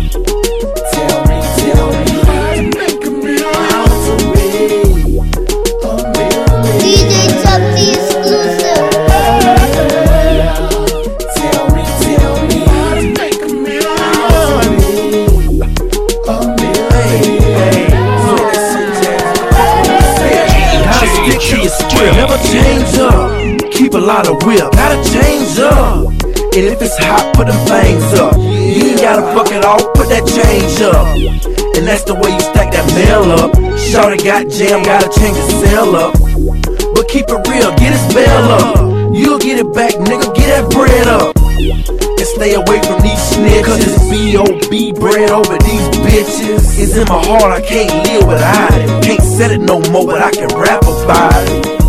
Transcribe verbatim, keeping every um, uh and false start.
Tell me, tell me how to make a million. How to make a million. D J Chuck D exclusive. Tell me, tell me how to make a million. How to make a million. Gotta stick to your script, never change up. Keep a lot of whip, gotta change up. And if it's hot, put them things up. You ain't gotta fuck it off, put that change up. And that's the way you stack that mail up. Shorty got jam, gotta change the cell up. But keep it real, get his bail up. You'll get it back, nigga, get that bread up. And stay away from these snitches, cause it's B O B bread over these bitches. It's in my heart, I can't live without it. Can't set it no more, but I can rap about it.